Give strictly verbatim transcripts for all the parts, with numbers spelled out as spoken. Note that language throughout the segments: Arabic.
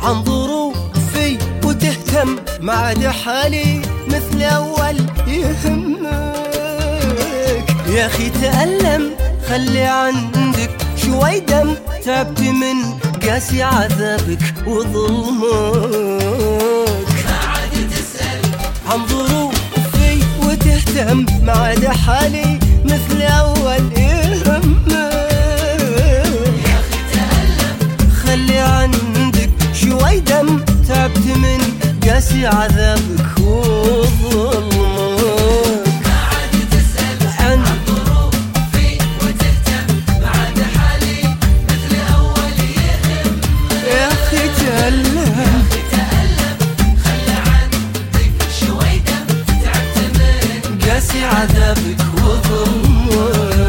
عن ظروفي وتهتم ما عاد حالي مثل أول يهمك. يا أخي تألم خلي عندك شوي دم، تعبت من قاسي عذابك وظلمك. ما عاد تسأل عن ظروفي وتهتم ما عاد حالي مثل أول يهمك. يا أخي تألم خلي عندك شوي دم، تعبت من قاسي عذابك وظلمك. ما عاد تسأل عن عن ظروفي وتهتم ما عاد حالي مثل أول يهم. يا أخي تألم يا أخي تألم خلى عندك شوي دم، تعبت من قاسي عذابك وظلمك.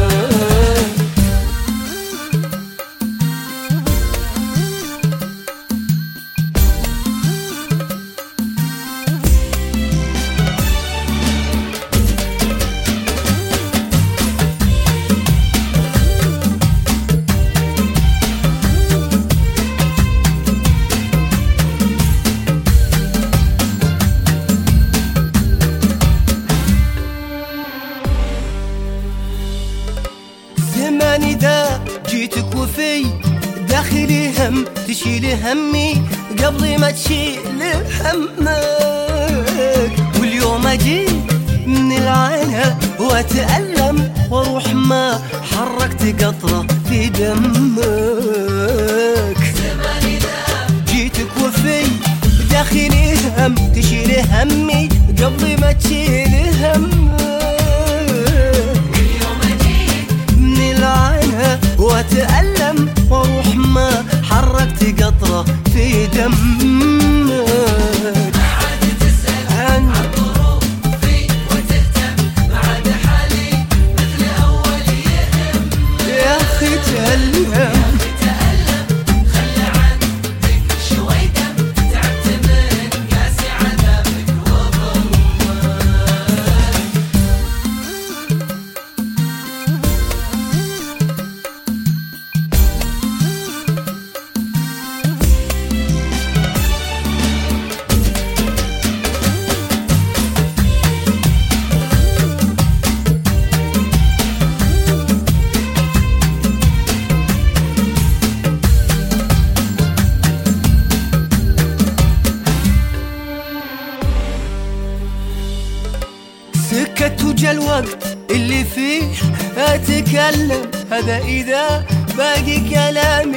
زمان إذا جيتك وفي داخلي هم تشيل همي قبل ما تشيل همك. واليوم أجي من العانة وأتألم وأروح ما حركت قطرة في دمك. زمان إذا جيتك وفي داخلي هم تشيل همي قبل ما تشيل همك. اليوم أجيك من العانة وأتألم وأروح ما حركت قطرة في دمك. ما عاد تسأل عن عن ظروفي وتهتم ما عاد حالي مثل أول يهم. يا أخي تألم يا أخي تألم خلى عندك شوي دم، تعبت من قاسي عذابك وظلمك. سكت وجا الوقت اللي فيه أتكلم، هذا إذا باقي كلامي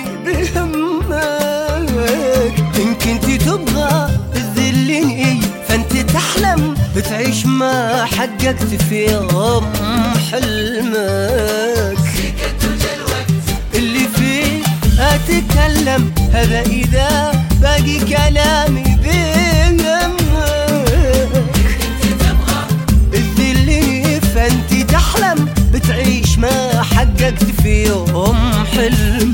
بهمك. إن كنت تبغى تذلني فأنت تحلم بتعيش ما حققت في يوم حلمك. سكت وجا الوقت اللي فيه أتكلم، هذا إذا باقي كلامي بهمك. كنت تبغى الذلي فانت تحلم بتعيش ما حققت في يوم حلمك.